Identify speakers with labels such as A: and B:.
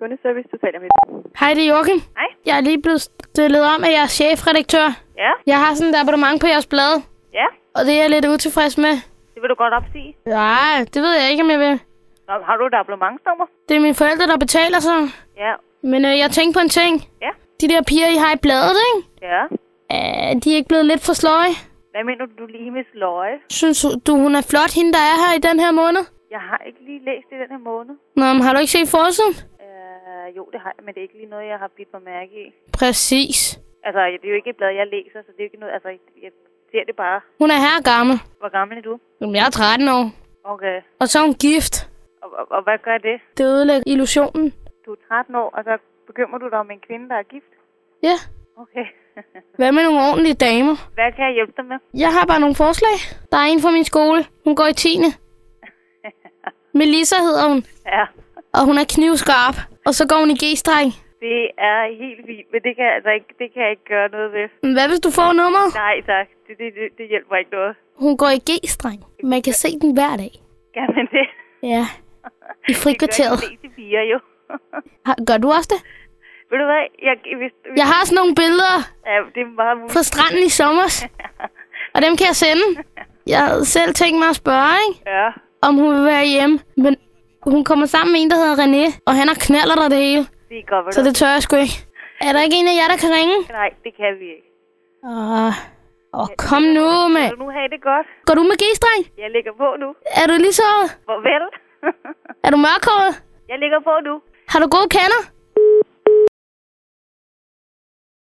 A: kundeservice, du taler med.
B: Hej, det er Joachim.
A: Hej.
B: Jeg er lige blevet stillet om af jeres chefredaktør.
A: Ja.
B: Jeg har sådan et abonnement på jeres blad,
A: Ja,
B: og det er jeg lidt utilfreds med.
A: det vil du godt opsige.
B: Nej, det ved jeg ikke, om jeg vil.
A: Nå, har du et abonnementsnummer?
B: Det er mine forældre, der betaler så.
A: Ja.
B: Men jeg tænkte på en ting.
A: Ja.
B: De der piger, I har i bladet, ikke?
A: Ja.
B: De er ikke blevet lidt for sløje.
A: Hvad mener du lige med sløje?
B: Synes du, hun er flot, hende der er her i den her måned?
A: Jeg har ikke lige læst det i den her måned.
B: Nå, men har du ikke set forsiden?
A: Jo, det har jeg, men det er ikke lige noget, jeg har bidt mig mærke i.
B: Præcis.
A: Altså, det er jo ikke et blad, jeg læser, så det er jo ikke noget... Altså, jeg ser det bare.
B: Hun er her gammel.
A: Hvor gammel er du?
B: Jamen, jeg er 13 år.
A: Okay.
B: Og så er hun gift.
A: Og hvad gør det?
B: Det ødelægger illusionen.
A: Du er 13 år, og så bekymrer du dig om en kvinde, der er gift?
B: Ja.
A: Okay.
B: Hvad med nogle ordentlige damer?
A: Hvad kan jeg hjælpe dig med?
B: Jeg har bare nogle forslag. Der er en fra min skole. Hun går i 10. Melissa hedder hun.
A: Ja.
B: Og hun er knivskarp. Og så går hun i G-streng.
A: Det er helt fint, men det kan, det kan jeg ikke gøre noget ved.
B: Men hvad hvis du får nummeret?
A: Nej, tak. Det hjælper ikke noget.
B: Hun går i G-streng. Man kan se den hver dag.
A: Kan man det?
B: Ja. I frikvarteret.
A: Det gør de fleste piger jo.
B: Gør du også det?
A: Ved du hvad?
B: Jeg har sådan nogle billeder
A: Ja, det er meget muligt.
B: fra stranden i sommer. Og dem kan jeg sende. Jeg havde selv tænkt mig at spørge, ikke?
A: Ja.
B: Om hun vil være hjemme. Men hun kommer sammen med en, der hedder René. Og han har knaller der det hele.
A: Det er godt, ved
B: Så
A: du.
B: det tør jeg sgu ikke. Er der ikke en af jer, der kan ringe?
A: Nej, det kan vi ikke.
B: Kom nu, med.
A: Vil du nu have det godt?
B: Går du med G-streng?
A: Jeg lægger på nu.
B: Er du lige så?
A: Farvel.
B: Er du mørkhåret?
A: Jeg lægger på nu.
B: Har du gode kander?